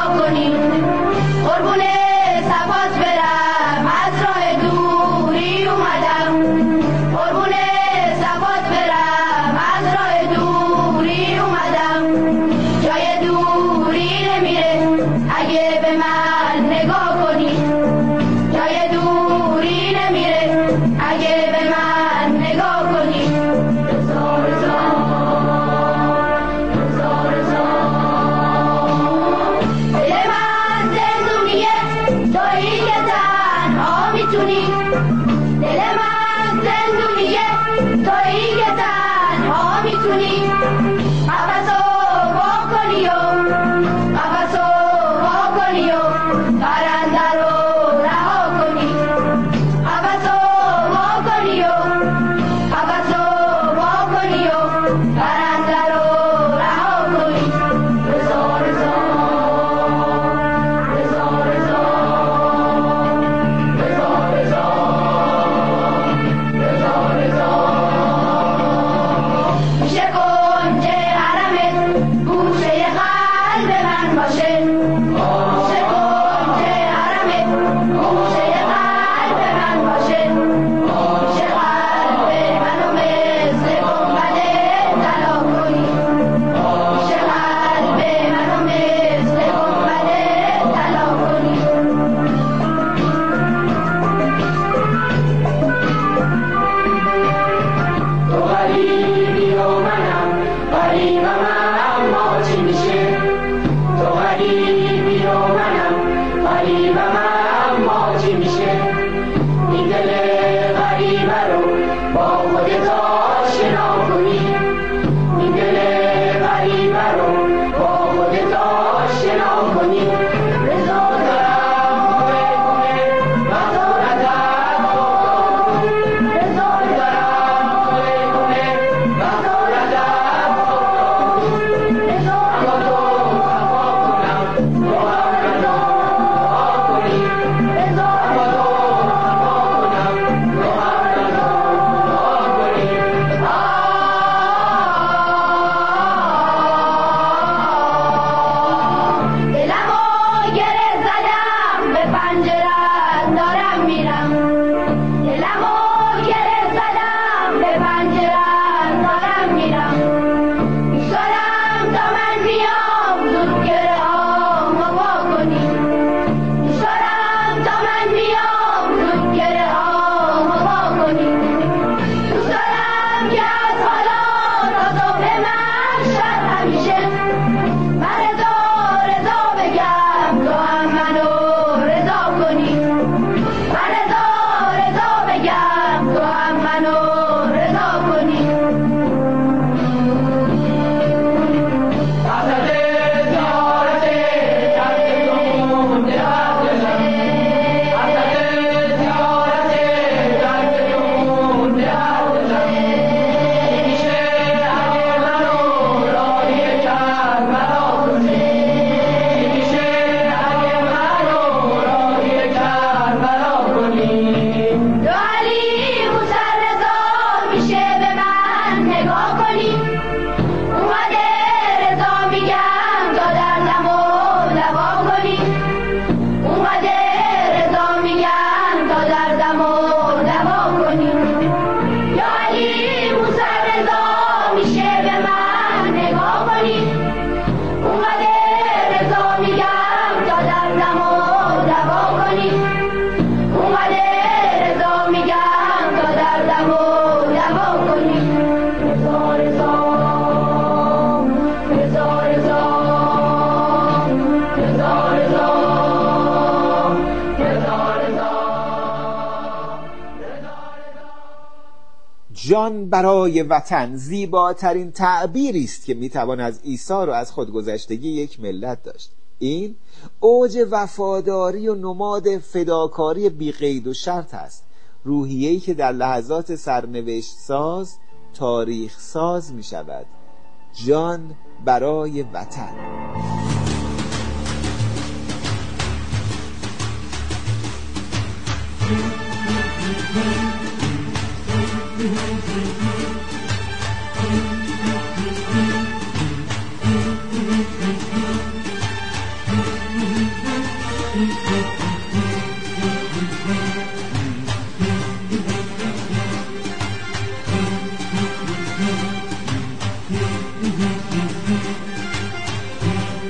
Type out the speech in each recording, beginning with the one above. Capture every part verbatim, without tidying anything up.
نگاه کنی قربون صفات برم از راه دوری اومدم قربون صفات برم از راه دوری اومدم جای دوری نمیره اگه به من نگاه کنی جای دوری نمیره اگه به من نگاه کنی رضا رضا رضا رضا دل من زندونیه تویی که تنها میتونی دل من زندونیه تویی که تنها میتونی قفصو وا کنی و قفصو وا کنی و پرنده رو رها کنی قفصو وا کنی و قفصو وا کنی و پرنده رو رها کنی رضا رضا رضا رضا رضا رضا رضا رضا میشه کنج حرمت گوشه قلب من باشه میشه کنج حرمت گوشه قلب من باشه میشه قلب منو مثل گنبد طلا کنی میشه قلب منو مثل گنبد طلا کنی تو غریبی و منم غریبم اما چی میشه تو غریبی و منم غریبم اما چی میشه این دل غریبه رو با خودت آشنا کنی این دل غریبه رو با خودت آشنا کنی رضا دارم گوه گوه بزارتم رضا دارم گوه گوه بزارتم رضا اما تو خفا کنم تو هم رضا کنی رضا اما تو خفا کنم تو هم رضا کنی دلمو گره زدم به پنجره‌ات دارم میرم دلمو گره زدم به پنجره‌ات دارم میرم می‌ذارم تا من بیام زود گره‌هامو وا کنی می‌ذارم تا من بیام زود گره‌هامو وا کنی دوست دارم که از حالا تا صبح محشر همیشه من رضا رضا بگم تو هم منو رضا کنی من رضا رضا بگم تو هم منو رضا کنی حسد زیارت دردتون درد دلم حسد زیارت دردتون درد دلم میشه اگه منو راهی کربلا کنی میشه اگه منو راهی کربلا کنی تو علی موسی رضا میشه به من نگاه کنی اومده رضا میگم تا دردمو دوا کنی اومده رضا میگم تا دردمو دوا کنی یا علی موسی رضا میشه به من نگاه کنی اومده رضا میگم تا دردمو دوا کنی اومده رضا میگم تا دردمو دوا کنی رضا رضا رضا رضا رضا رضا رضا رضا جان برای وطن زیباترین تعبیری است که میتوان از ایثار و از خودگذشتگی یک ملت داشت. این اوج وفاداری و نماد فداکاری بی قید و شرط است، روحیه‌ای که در لحظات سرنوشت ساز تاریخ ساز می شود. جان برای وطن.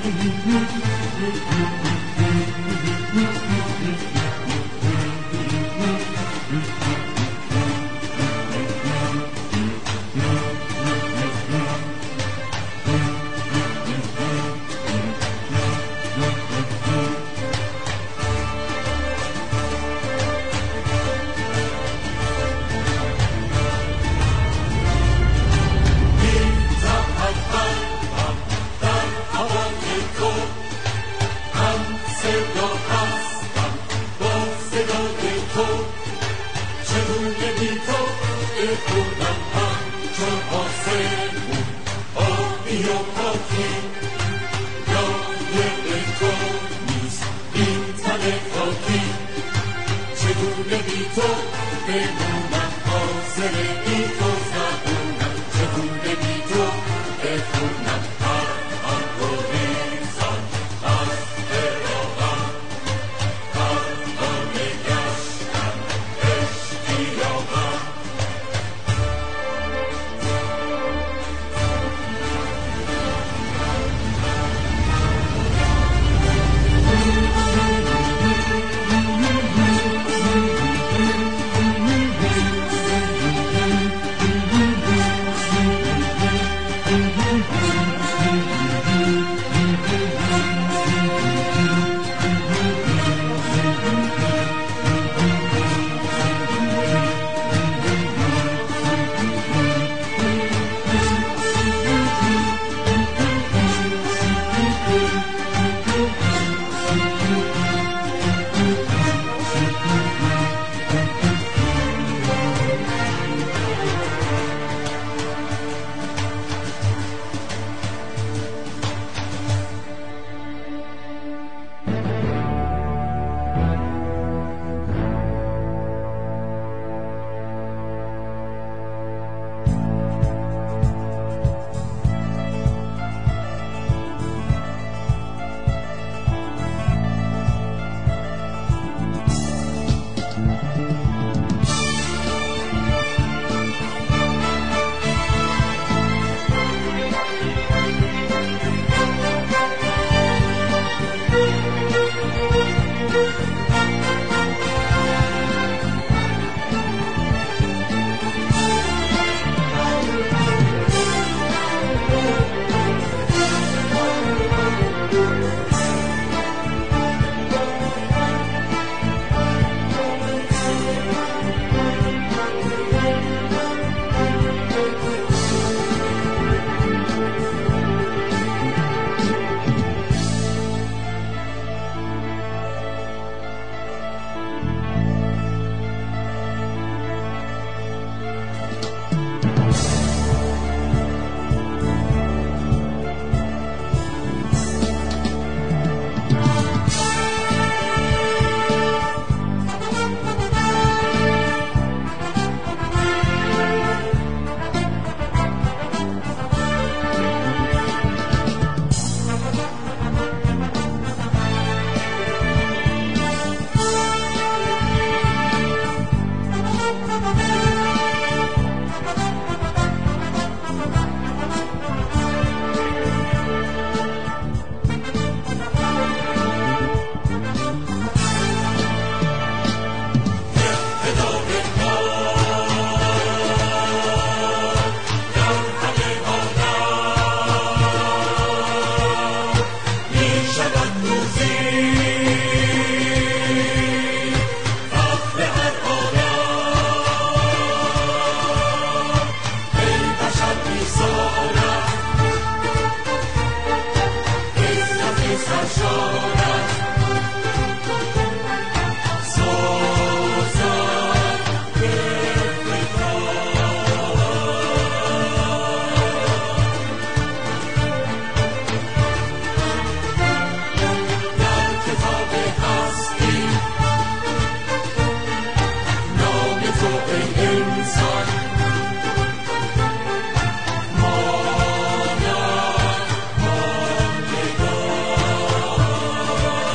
در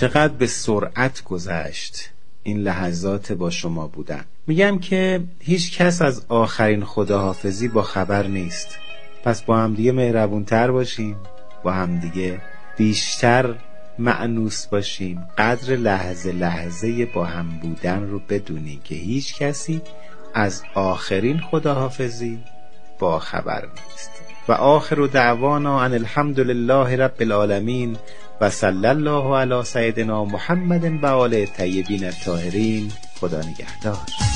چقدر به سرعت گذشت این لحظات با شما بودن. میگم که هیچ کس از آخرین خداحافظی با خبر نیست. پس با هم دیگه مهربونتر باشیم، با هم دیگه بیشتر مأنوس باشیم، قدر لحظه لحظه با هم بودن رو بدونیم که هیچ کسی از آخرین خداحافظی با خبر نیست. و آخر دعوانا ان الحمد لله رب العالمین و صلی الله علی سیدنا محمد و آله الطیبین الطاهرین. خدا نگهدار.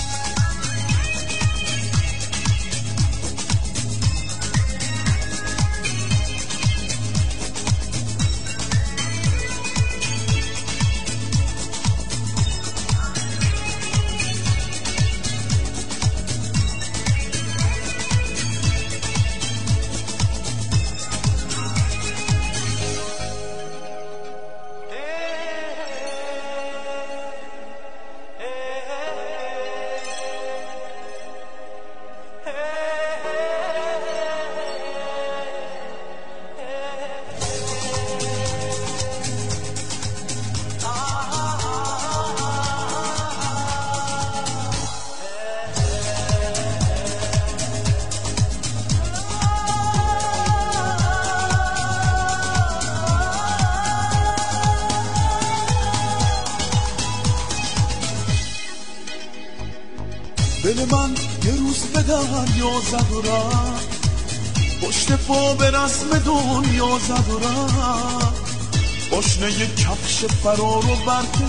دل من یه روز به دریا زد و رفت، پشت پا به رسم دنیا زد و رفت. پاشنه یه کفش فرار رو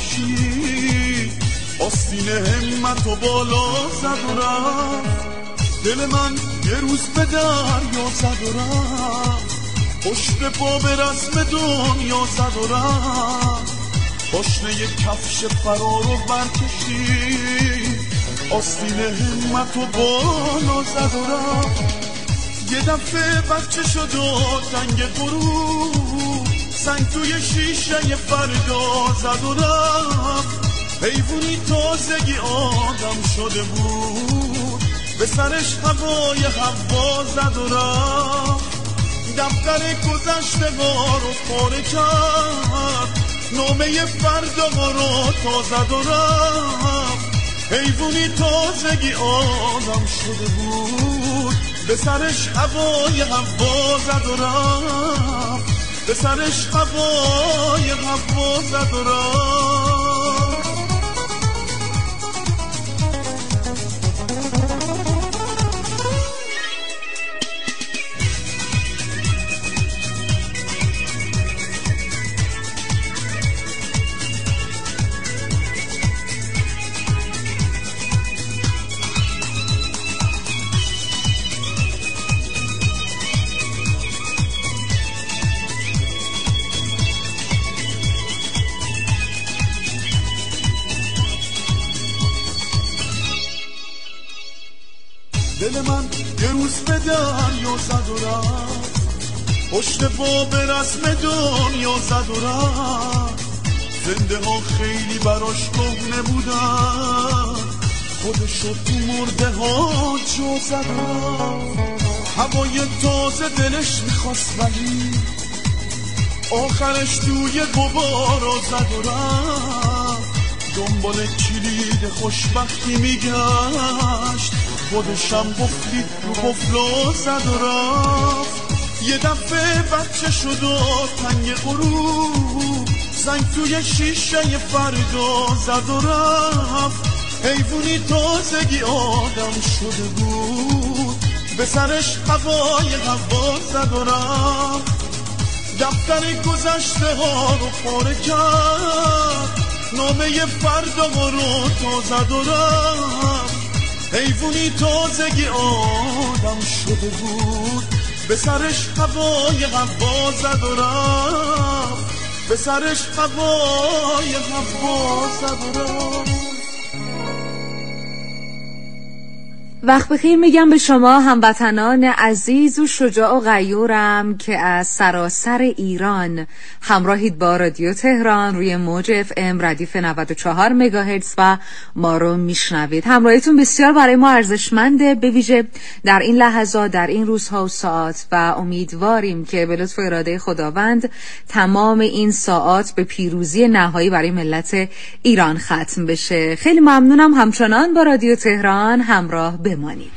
برکشید، آستین همت و بالا زد و رفت. دل من یه روز به دریا زد و رفت، پشت پا به رسم دنیا زد و رفت. پاشنه یه کفش فرار رو برکشید، آستین همت و بالا زد و رفت. یه دفعه بچه شد و تنگ غروب، سنگ توی شیشه فردا زد و رفت. حیوانی تازگی آدم شده بود، به سرش هوای هوا زد و رفت. دفتر گذشته ها رو پاره کرد، نامه فردا ها رو تا زد و رفت. حیوانی تازگی آدم شده بود، به سرش هوای هوا زد و رفت. به سرش هوای هوا زد و رفت. دل من یه روز به دریا زد و رفت، پشت پا به رسم دنیا زد و رفت. زنده ها خیلی براش کهنه بودن، خودشو تو مرده ها جا زد و رفت. هوای تازه دلش میخواست ولی آخرش توی غبارا زد و رفت. دنبال کلید خوشبختی میگشت، خودشم قفلی رو قفلا زد و رفت. یه دفعه بچه شد و تنگ غروب، سنگ توی شیشه فردا زد و رفت. حیوانی تازگی آدم شده بود، به سرش هوای هوا زد و رفت. دفتر گذشته ها رو پاره کرد، نامه فردا ها رو تا زد و رفت. حیوانی تازگی آدم شده بود، به سرش هوای هوا زد و رفت. به سرش هوای هوا زد و رفت. وقت بخیر میگم به شما هموطنان عزیز و شجاع و غیورم که از سراسر ایران همراهید با رادیو تهران روی موج اف ام ردیف نود و چهار مگاهرتز و ما رو میشنوید. همراهیتون بسیار برای ما ارزشمنده، به ویژه در این لحظات، در این روزها و ساعات، و امیدواریم که به لطف و اراده خداوند تمام این ساعات به پیروزی نهایی برای ملت ایران ختم بشه. خیلی ممنونم همچنان با رادیو تهران همراه بمانید.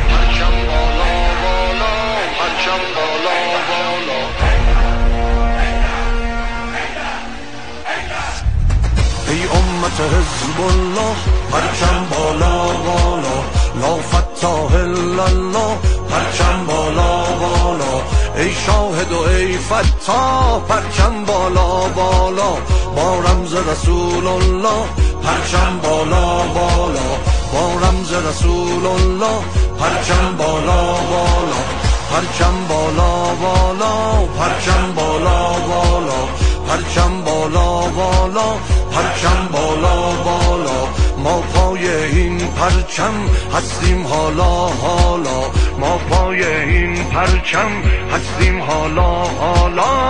ای امت حزب الله پرچم بالا بالا، لا فتاح الا الله پرچم بالا بالا، ای شاهد و ای فتاح پرچم بالا بالا، با رمز رسول الله پرچم بالا بالا، با رمز رسول الله پرچم بالا بالا، پرچم بالا بالا، پرچم بالا بالا، پرچم بالا بالا، پرچم بالا بالا، ما پای این پرچم هستیم حالا حالا، ما پای این پرچم هستیم حالا حالا.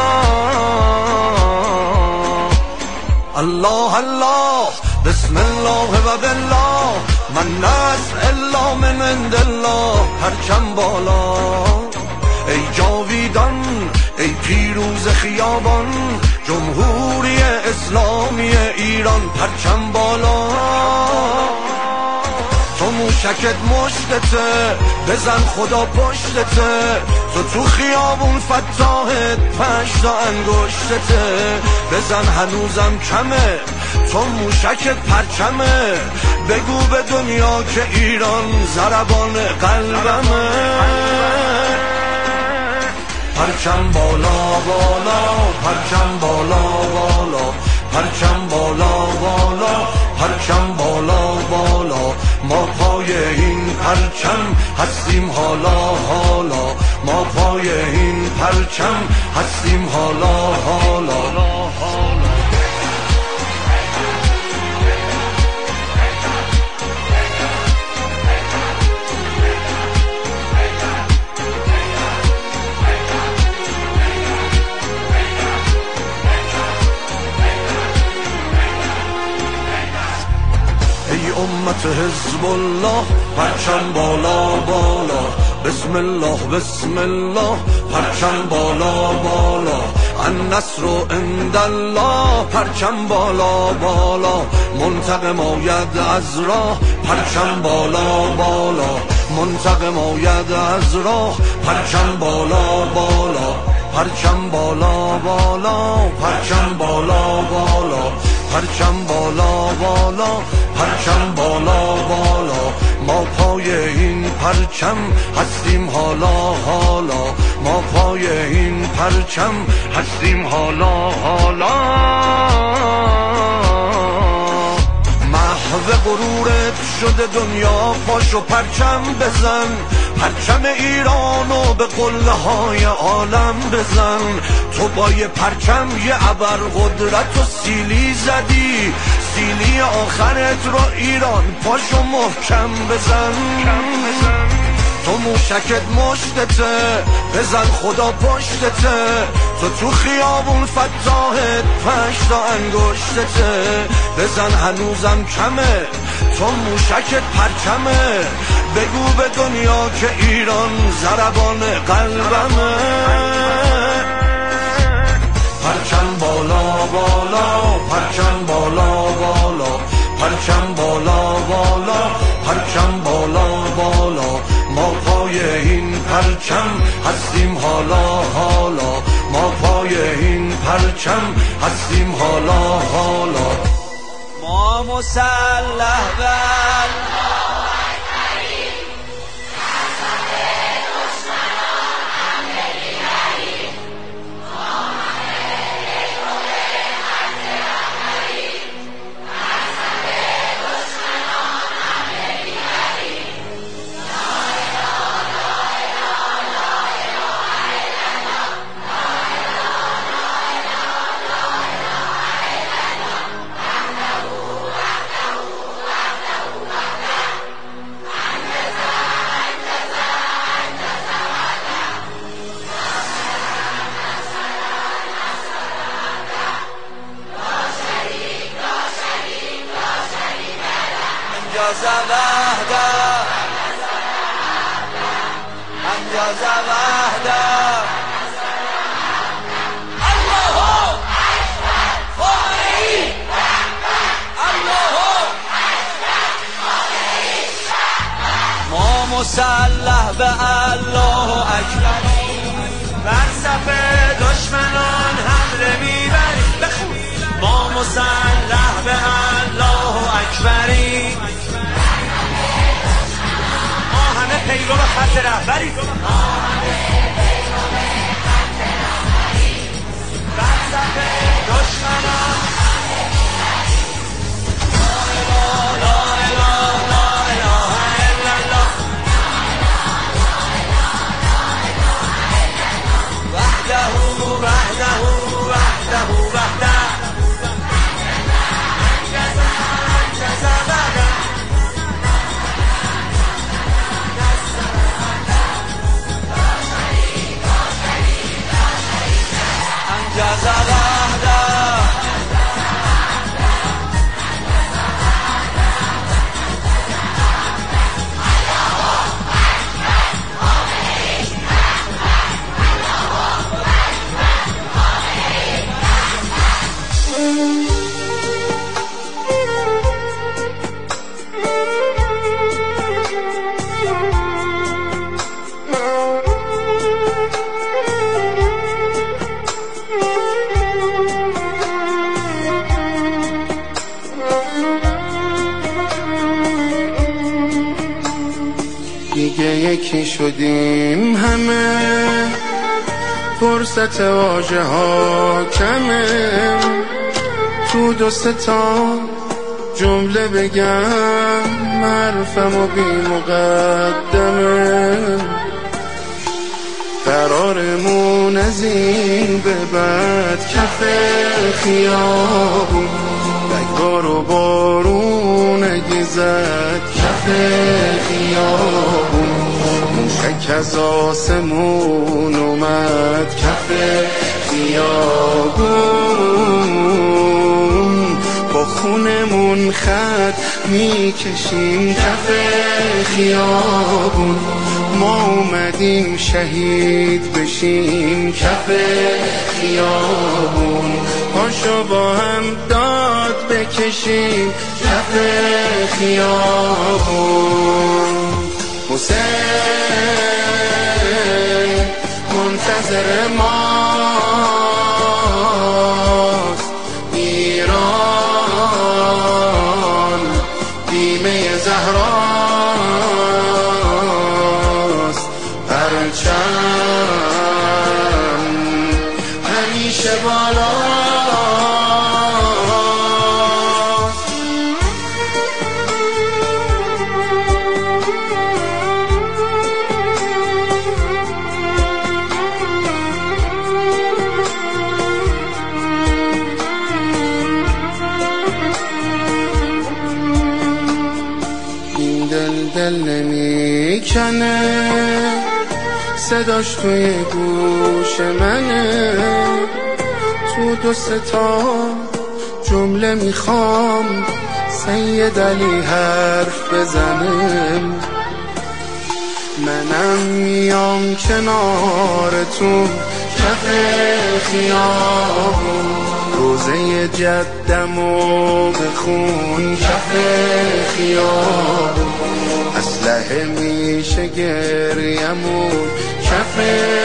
الله الله بسم الله و بالله، من نصر الا من عند الله پرچم بالا، ای جاویدان ای پیروز خیابان، جمهوری اسلامی ایران پرچم بالا، تو موشکت مشتته بزن خدا پشتته، تو تو خیابون فتاحت پشت تا انگشتته، بزن هنوزم کمه تو موشکت پرچمه، بگو به دنیا که ایران ضربان قلبمه، پرچم بالا بالا، پرچم بالا بالا، پرچم بالا بالا، پرچم بالا بالا، ما پای این پرچم هستیم حالا حالا، ما پای این پرچم هستیم حالا حالا. ای امت حزب الله پرچم بالا بالا، بسم الله بسم الله پرچم بالا بالا، النصر عند الله پرچم بالا بالا، منتقم آید از راه پرچم بالا بالا، منتقم آید از راه پرچم بالا بالا، پرچم بالا بالا، پرچم بالا بالا، پرچم بالا بالا، پرچم بالا بالا، ما پای این پرچم هستیم حالا حالا، ما پای این پرچم هستیم حالا حالا. محو غرورت شده دنیا، پاشو پرچم بزن، پرچم ایرانو به قله های عالم بزن، تو با یه پرچم یه ابر قدرت و سیلی زدی، سیلی آخرت رو ایران پاشو محکم بزن، تو موشکت مشتته بزن خدا پشتته، تو تو خیابون فتاحت پشت تا انگشتته، بزن هنوزم کمه تو موشکت پرچمه، بگو به دنیا که ایران ضربان قلبمه، پرچم بالا بالا، پرچم بالا بالا، پرچم بالا بالا، پرچم بالا بالا، ما پای این پرچم هستیم حالا حالا، ما پای این پرچم هستیم حالا حالا. ما مسلح بر انجاز وحده انجاز وحده الله خالقی الله ما مسلح به الله اکبر بر صف دشمنان حمله میبریم بخون ما مسلح به الله اکبری ما همه پیرو خط رهبری بر صف دشمنان لا اله لا اله الا الله وحده وحده وحده وحده انجاز وحده دیگه یکی شدیم همه فرصت واژه ها کمه تو دو سه تا جمله بگم حرفم و بی مقدمه قرارمون از این به بعد کف خیابون بگار و بارون اگه زد کف خیابون موشک از آسمون اومد کف خیابون با خونمون خط میکشیم کف خیابون ما اومدیم شهید بشیم کف خیابون پاشو با هم داد بکشیم کف خیابون حسین منتظر ماست ایران بیمه زهراست پرچم همیشه بالاست دل نمیکنه صداش توی گوش منه تو دو سه تا جمله میخوام سید علی حرف بزنم منم میام کنارتون کف خیابون روزه جدمو بخون کف خیابون اسلحه میشه گریمون کف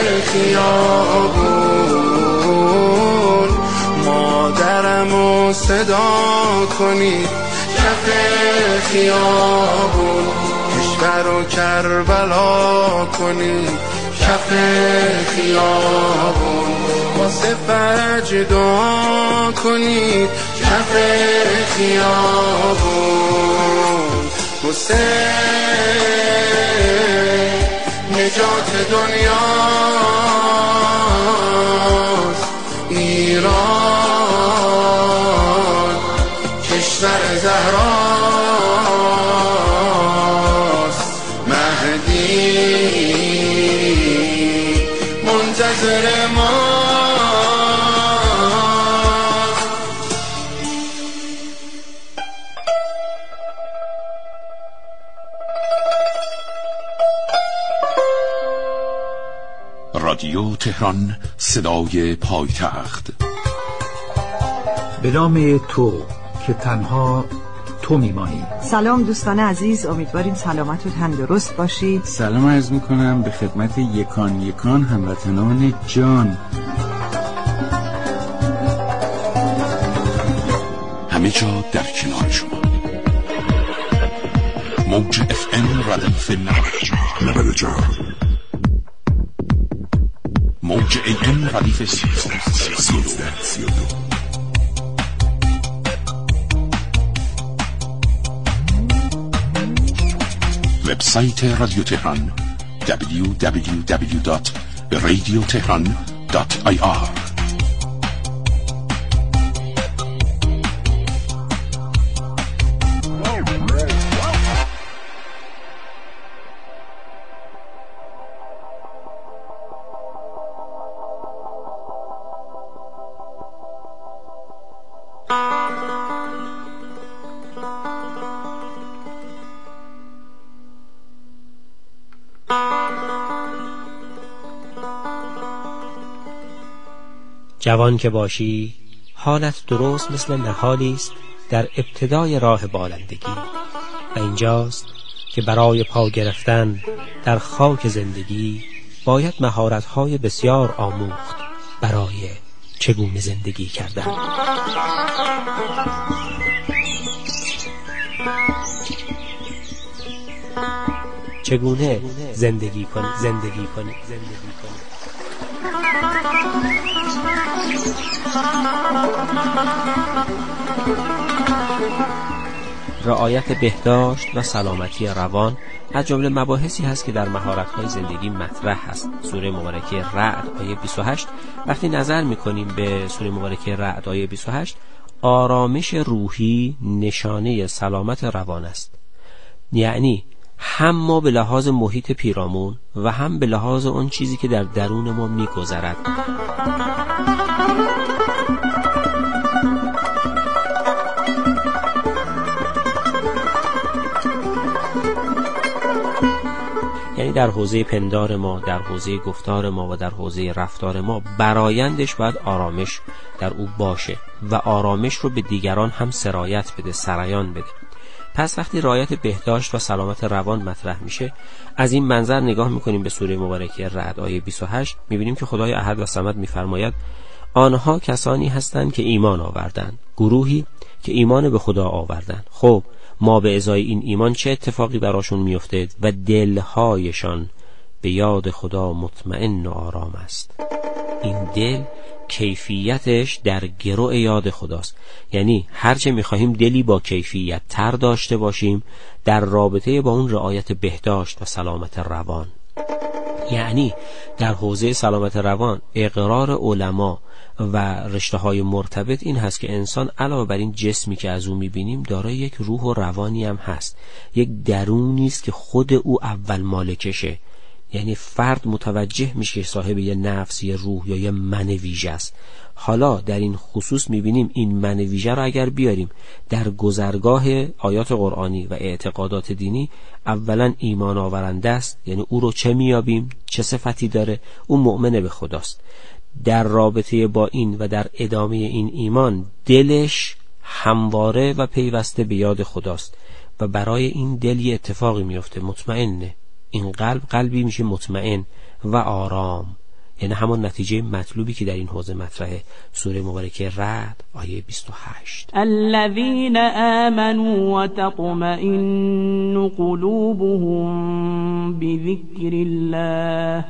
خیابون مادرمو صدا کنید کف خیابون کشور و کربلا کنید کف خیابون واسه فرج دعا کنید کف خیابون حسین نجات دنیاست ایران کشور زهراست مهدی منتظر ما رادیو تهران، صدای پایتخت. به نام تو که تنها تو میمانی. سلام دوستان عزیز، امیدواریم سلامت و تندرست باشید. سلام عرض میکنم به خدمت یکان یکان هموطنان جان. همه جا در کنار شما. موج اف ام ردیف نود و چهار، موج ای ام ردیف سی و دو. وبسایت رادیو تهران دبلیو دبلیو دبلیو دات رادیو تهران دات آی آر. جوان که باشی حالت درست مثل نهالی است در ابتدای راه بالندگی و اینجاست که برای پا گرفتن در خاک زندگی باید مهارت‌های بسیار آموخت برای چگونه زندگی کردن. چگونه زندگی کنی زندگی کنی زندگی کنی رعایت بهداشت و سلامتی روان از جمله مباحثی هست که در مهارت‌های زندگی مطرح هست. سوره مبارکه رعد آیه بیست و هشت، وقتی نظر می‌کنیم به سوره مبارکه رعد آیه بیست و هشت، آرامش روحی نشانه سلامت روان است. یعنی هم ما به لحاظ محیط پیرامون و هم به لحاظ اون چیزی که در درون ما می‌گذرد. یعنی در حوزه پندار ما، در حوزه گفتار ما و در حوزه رفتار ما برآیندش باید آرامش در او باشه و آرامش رو به دیگران هم سرایت بده، سرایان بده. پس وقتی رعایت بهداشت و سلامت روان مطرح میشه، از این منظر نگاه میکنیم به سوره مبارکه رعد آیه بیست و هشت، میبینیم که خدای احد و صمد میفرماید آنها کسانی هستند که ایمان آوردند، گروهی که ایمان به خدا آوردند. خب ما به ازای این ایمان چه اتفاقی براشون میفته؟ و دلهایشان به یاد خدا مطمئن و آرام است. این دل کیفیتش در گرو یاد خداست. یعنی هرچه میخواهیم دلی با کیفیت تر داشته باشیم در رابطه با اون رعایت بهداشت و سلامت روان. یعنی در حوزه سلامت روان اقرار علما و رشته های مرتبط این هست که انسان علاوه بر این جسمی که از او میبینیم دارای یک روح و روانی هم هست، یک درونی است که خود او اول مالکشه. یعنی فرد متوجه میشه که صاحب یه نفس، یه روح یا یه من ویژه است. حالا در این خصوص میبینیم این من ویژه را اگر بیاریم در گذرگاه آیات قرآنی و اعتقادات دینی، اولا ایمان آورنده است. یعنی او رو چه میابیم؟ چه صفتی داره؟ او مؤمن به خداست. در رابطه با این و در ادامه این ایمان دلش همواره و پیوسته به یاد خداست و برای این دل یه اتفاقی میفته، مطمئنه. این قلب قلبی میشه مطمئن و آرام. یعنی همون نتیجه مطلوبی که در این حوزه مطرحه. سوره مبارکه رعد آیه بیست و هشت. الذين آمنوا وتطمئن قلوبهم بذكر الله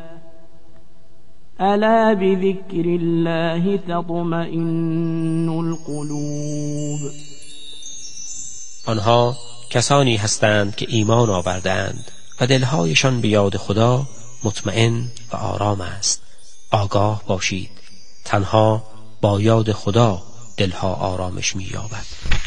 الا بذكر الله تطمئن القلوب. آنها کسانی هستند که ایمان آوردند و دلهایشان به یاد خدا مطمئن و آرام است. آگاه باشید، تنها با یاد خدا دلها آرامش می یابد.